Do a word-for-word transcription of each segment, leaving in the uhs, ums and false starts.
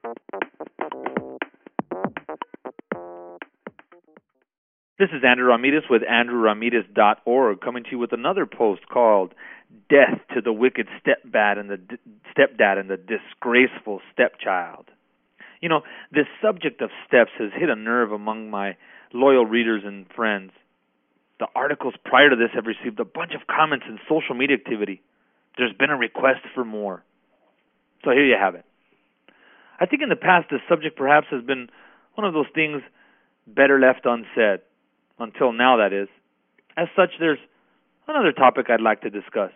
This is Andrew Ramirez with andrew ramirez dot org, coming to you with another post called Death to the Wicked Stepdad and the D- Stepdad and the Disgraceful Stepchild. You know, this subject of steps has hit a nerve among my loyal readers and friends. The articles prior to this have received a bunch of comments and social media activity. There's been a request for more. So here you have it. I think in the past this subject perhaps has been one of those things better left unsaid. Until now, that is. As such, there's another topic I'd like to discuss.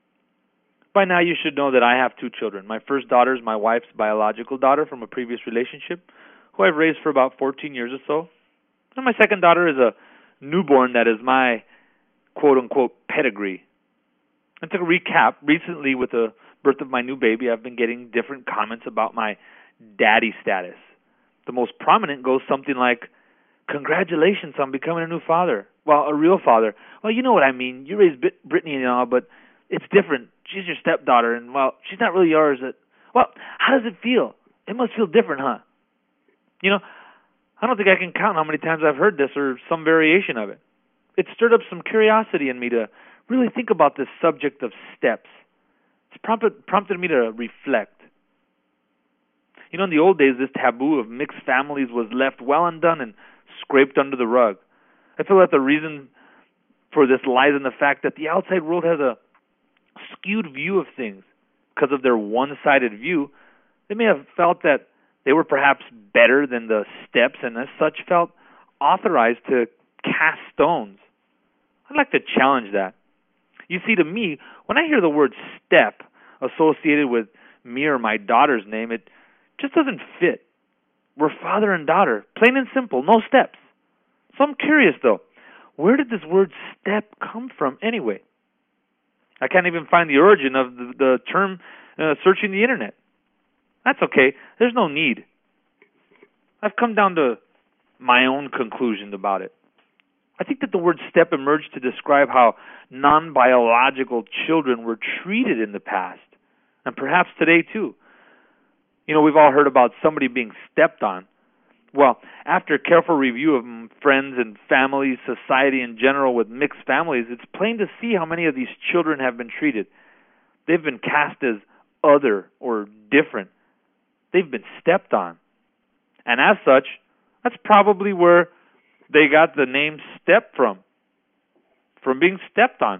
By now, you should know that I have two children. My first daughter is my wife's biological daughter from a previous relationship, who I've raised for about fourteen years or so. And my second daughter is a newborn that is my quote-unquote pedigree. And to recap, recently with the birth of my new baby, I've been getting different comments about my daddy status. The most prominent goes something like, "Congratulations on becoming a new father." Well, a real father. Well, you know what I mean. You raised Brittany and all, but it's different. She's your stepdaughter, and, well, she's not really yours. Well, how does it feel? It must feel different, huh? You know, I don't think I can count how many times I've heard this or some variation of it. It stirred up some curiosity in me to really think about this subject of steps. It's prompted, prompted me to reflect. You know, in the old days, this taboo of mixed families was left well undone and scraped under the rug. I feel that the reason for this lies in the fact that the outside world has a skewed view of things. Because of their one-sided view, they may have felt that they were perhaps better than the steps and as such felt authorized to cast stones. I'd like to challenge that. You see, to me, when I hear the word step associated with me or my daughter's name, it just doesn't fit. We're father and daughter, plain and simple, no steps. So I'm curious, though, where did this word step come from anyway? I can't even find the origin of the, the term uh, searching the internet. That's okay. There's no need. I've come down to my own conclusions about it. I think that the word step emerged to describe how non-biological children were treated in the past, and perhaps today too. You know, we've all heard about somebody being stepped on. Well, after careful review of friends and family, society in general with mixed families, it's plain to see how many of these children have been treated. They've been cast as other or different. They've been stepped on. And as such, that's probably where they got the name step from, from being stepped on.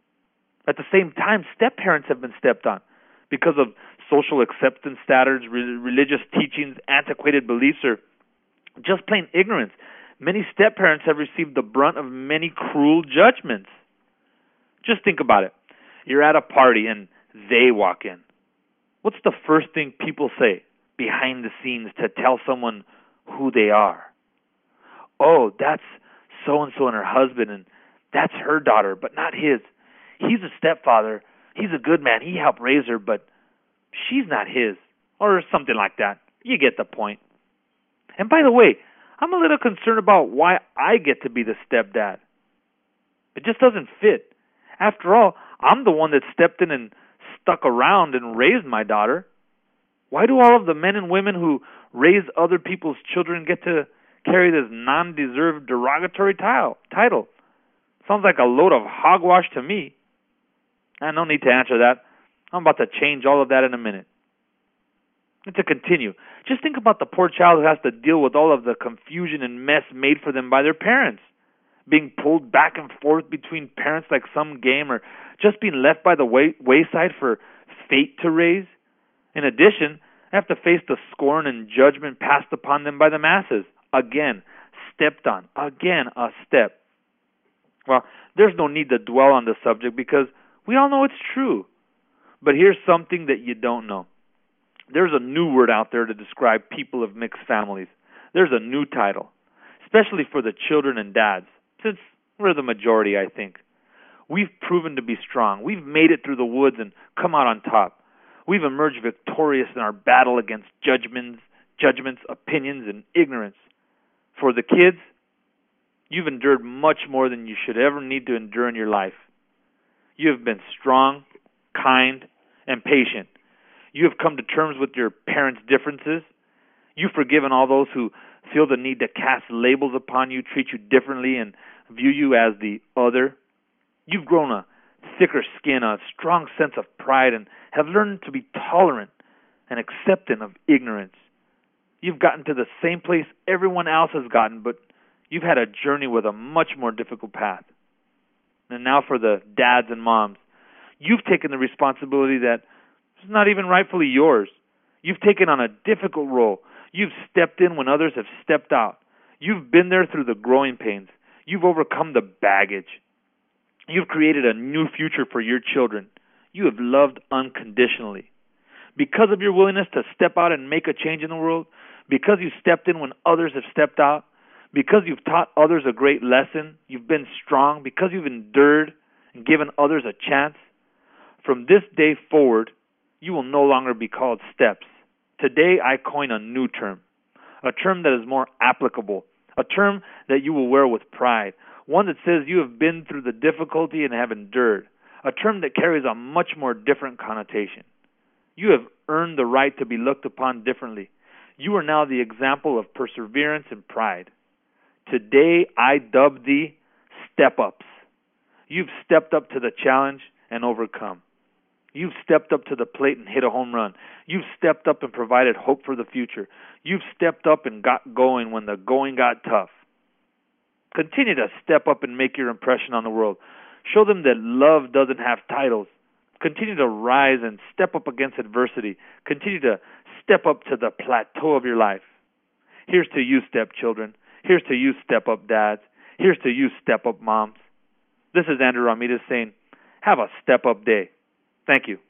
At the same time, step-parents have been stepped on because of social acceptance standards, re- religious teachings, antiquated beliefs, or just plain ignorance. Many step-parents have received the brunt of many cruel judgments. Just think about it. You're at a party and they walk in. What's the first thing people say behind the scenes to tell someone who they are? Oh, that's so-and-so and her husband, and that's her daughter, but not his. He's a stepfather. He's a good man. He helped raise her, but she's not his, or something like that. You get the point. And by the way, I'm a little concerned about why I get to be the stepdad. It just doesn't fit. After all, I'm the one that stepped in and stuck around and raised my daughter. Why do all of the men and women who raise other people's children get to carry this non-deserved derogatory title? Sounds like a load of hogwash to me. I no need to answer that. I'm about to change all of that in a minute. And to continue, just think about the poor child who has to deal with all of the confusion and mess made for them by their parents, being pulled back and forth between parents like some game, or just being left by the way- wayside for fate to raise. In addition, they have to face the scorn and judgment passed upon them by the masses. Again, stepped on. Again, a step. Well, there's no need to dwell on the subject because we all know it's true. But here's something that you don't know. There's a new word out there to describe people of mixed families. There's a new title, especially for the children and dads, since we're the majority, I think. We've proven to be strong. We've made it through the woods and come out on top. We've emerged victorious in our battle against judgments, judgments, opinions, and ignorance. For the kids, you've endured much more than you should ever need to endure in your life. You have been strong, kind, and patient. You have come to terms with your parents' differences, You've forgiven all those who feel the need to cast labels upon you, treat you differently, and view you as the other. You've grown a thicker skin, a strong sense of pride, and have learned to be tolerant and accepting of ignorance. You've gotten to the same place everyone else has gotten, but you've had a journey with a much more difficult path. And now for the dads and moms, you've taken the responsibility that is not even rightfully yours. You've taken on a difficult role. You've stepped in when others have stepped out. You've been there through the growing pains. You've overcome the baggage. You've created a new future for your children. You have loved unconditionally. Because of your willingness to step out and make a change in the world, because you stepped in when others have stepped out, because you've taught others a great lesson, you've been strong, because you've endured and given others a chance, from this day forward, you will no longer be called steps. Today, I coin a new term, a term that is more applicable, a term that you will wear with pride, one that says you have been through the difficulty and have endured, a term that carries a much more different connotation. You have earned the right to be looked upon differently. You are now the example of perseverance and pride. Today, I dub thee step-ups. You've stepped up to the challenge and overcome. You've stepped up to the plate and hit a home run. You've stepped up and provided hope for the future. You've stepped up and got going when the going got tough. Continue to step up and make your impression on the world. Show them that love doesn't have titles. Continue to rise and step up against adversity. Continue to step up to the plateau of your life. Here's to you, stepchildren. Here's to you, step-up dads. Here's to you, step-up moms. This is Andrew Ramirez saying, have a step-up day. Thank you.